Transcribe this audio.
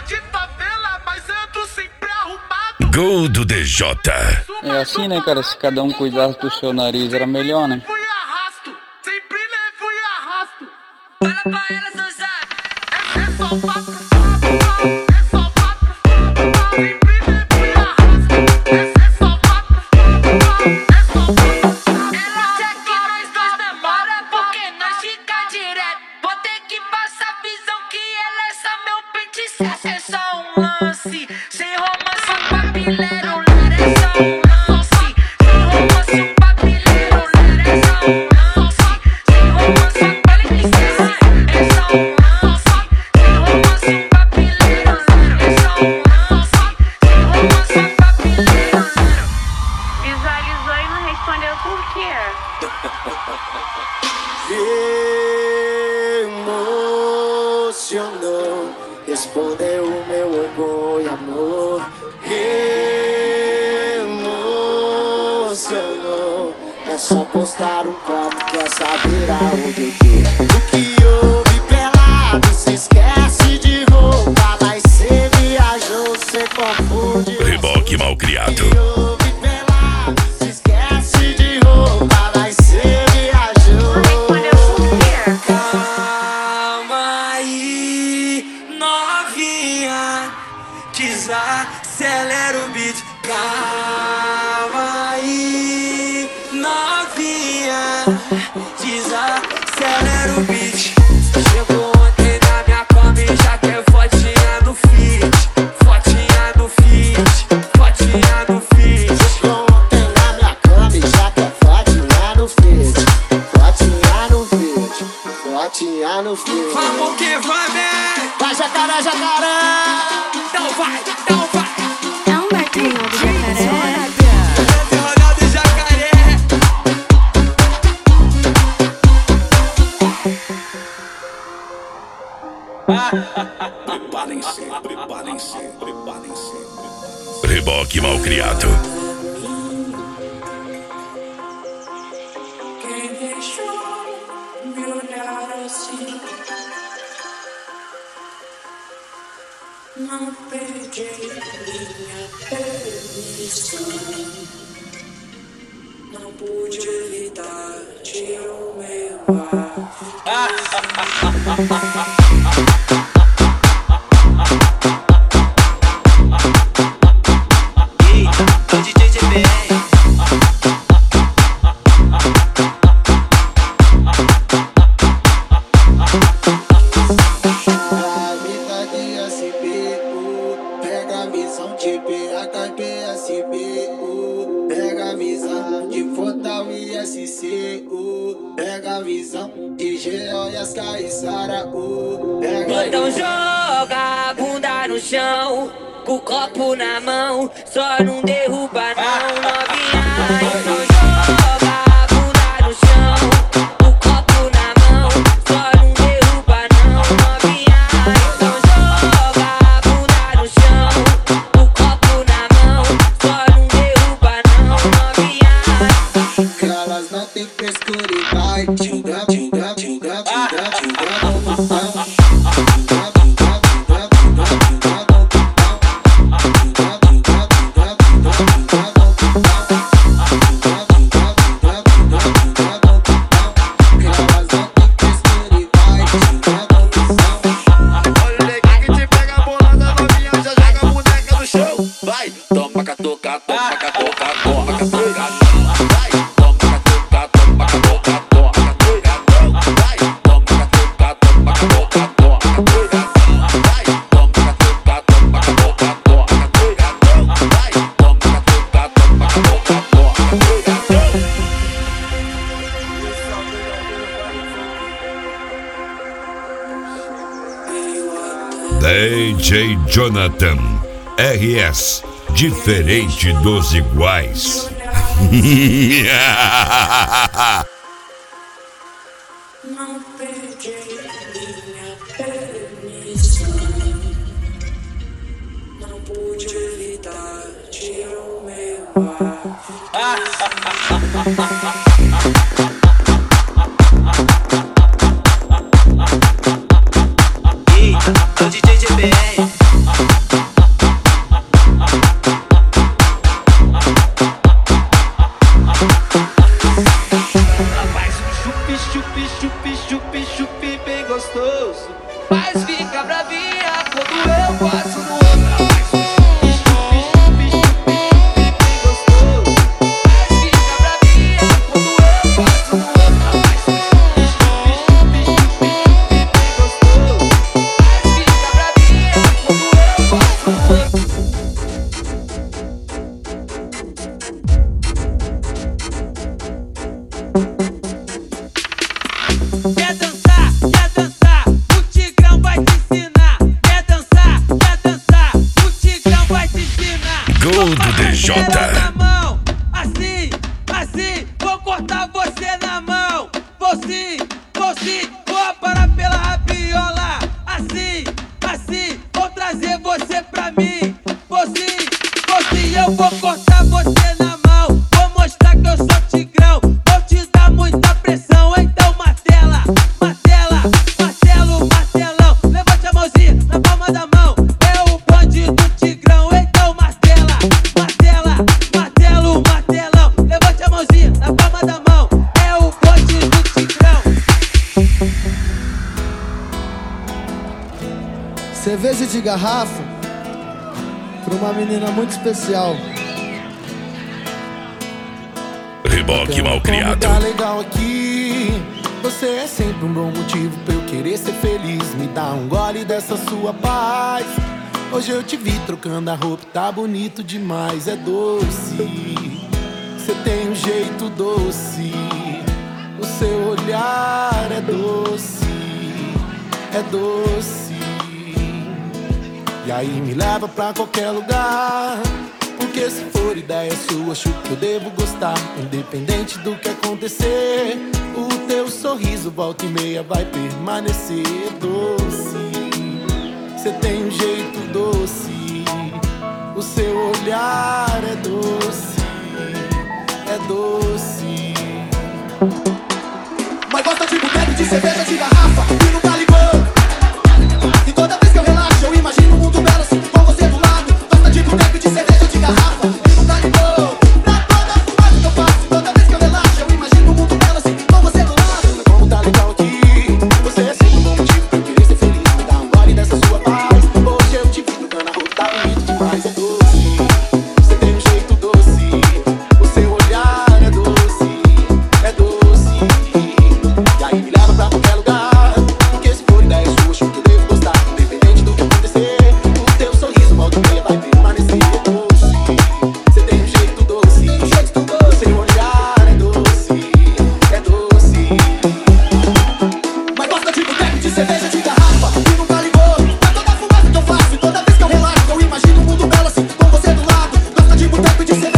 de favela, mas ando sempre arrumado. Gol do DJ. É assim, né, cara? Se cada um cuidasse do seu nariz era melhor, né? Fui arrasto, sempre levo e arrasto. Fala pra ela, Zanzara. É só papo, é só papo. Sempre levo e arrasto. É só papo, é só papo. Ela quer que nós dois namora porque nós fica direto. Vou ter que passar visão que ela é só meu pente certo. É só um lance, sem romance, um papileiro. É só um lance, sem romance, um papileiro. É só um lance, sem romance, um papileiro. É só um lance, sem romance, um papileiro. É só um lance, sem romance, um papileiro. Visualizou e não respondeu por quê? Emocionou, respondeu o meu oi, boi, amor. Emocionou, é só postar um copo que essa vira onde eu tô. O que houve pelado, se esquece de roupa. Mas cê viajou, cê confunde. Reboque mal criado. O que houve pelado, se esquece de roupa. Mas cê viajou. Respondeu por quê? Calma aí, novinha, desacelera o beat. Calma aí, novinha, desacelera o beat. Chegou ontem na minha cama e já quer fotinha no feed. Fotinha no feed, fotinha no feed. Chegou ontem na minha cama e já quer fotinha no feed. Fotinha no feed, fotinha no feed. Vamos que vamos! Vai jacaré, jacaré! Então vai, então vai! É um barquinho do jacaré. Ronaldo e jacaré! Preparem-se, preparem-se, preparem-se. Reboque mal criado. Quem deixou me olhar assim? Não pedi minha permissão. Não pude evitar de o meu ar. O DJ GBR. A vida de SBU, pega a visão de BHBSBU, pega a visão de Fotal e SCU, pega a visão de GO e as Caissara U. Então joga a bunda no chão, com o copo na mão, só não derruba não, novinha. Então joga a bunda no chão, com o copo na mão, só não derruba não, novinha. Então joga a bunda no chão, com o copo na mão, só não derruba não, novinha. Que elas não tem frescura e vai tinga, tinga, tinga, tinga, tinga, Vai, toma catuca, toma catuca, toma catuca. Vai, toma catuca, toma catuca, toma catuca. Vai, toma catuca, toma catuca, toma catuca. Vai, toma catuca, toma catuca, toma catuca. Vai, toma catuca, toma catuca, toma catuca. DJ Jonathan RS, diferente dos iguais. não pedi minha permissão. Não pude evitar de o meu ar. O DJ GBR. gostoso. Mas fica bravinha quando eu passo no outro. Quer dançar, o Tigrão vai te ensinar. Quer dançar, o Tigrão vai te ensinar. Gol do DJ. Na mão, assim, vou cortar você na mão. Vou sim, vou parar pela rabiola. Assim, vou trazer você pra mim. Vou sim, eu vou cortar você na mão. Vou mostrar que eu sou Tigrão. Vou te dar muita pressão, então martela, martelão. Levante a mãozinha na palma da mão. É o bonde do Tigrão, então martela, martelão. Levante a mãozinha na palma da mão. É o bonde do Tigrão. Cerveja de garrafa pra uma menina muito especial. Reboque mal criado. Como tá legal aqui. Você é sempre um bom motivo pra eu querer ser feliz. Me dá um gole dessa sua paz. Hoje eu te vi trocando a roupa, tá bonito demais. É doce, você tem um jeito doce. O seu olhar é doce, é doce. E aí me leva pra qualquer lugar. Porque se for ideia sua, acho que eu devo gostar. Independente do que acontecer, o teu sorriso volta e meia vai permanecer doce. Você tem um jeito doce, o seu olhar é doce, é doce. Mas gosta de boteco, de cerveja, de garrafa e não tá ligando. E toda vez que eu relaxo, eu imagino um mundo belo assim, com você do lado. Gosta de boteco, de cerveja, de garrafa e não tá ligando. Pra toda a fumada que eu faço, toda vez que eu relaxo, eu imagino um mundo belo assim, com você do lado. Como tá legal aqui. Você é sempre um bom motivo pra eu querer ser feliz. Me dá um gole dessa sua paz. Hoje eu te vi trocando a roupa, tá bonito demais. É doce, você tem um jeito doce. O seu olhar é doce, é doce. E aí me leva pra qualquer lugar. Porque se for ideia sua, acho que eu devo gostar. Independente do que acontecer, o teu sorriso volta e meia vai permanecer doce. Você tem um jeito doce, o seu olhar é doce, é doce. Mas gosta de boteco, de cerveja, de garrafa e não tá ligando. Pra toda a fumada que eu faço e toda vez que eu relaxo, eu imagino um mundo belo assim, com você do lado. Gosta de boteco, de cerveja,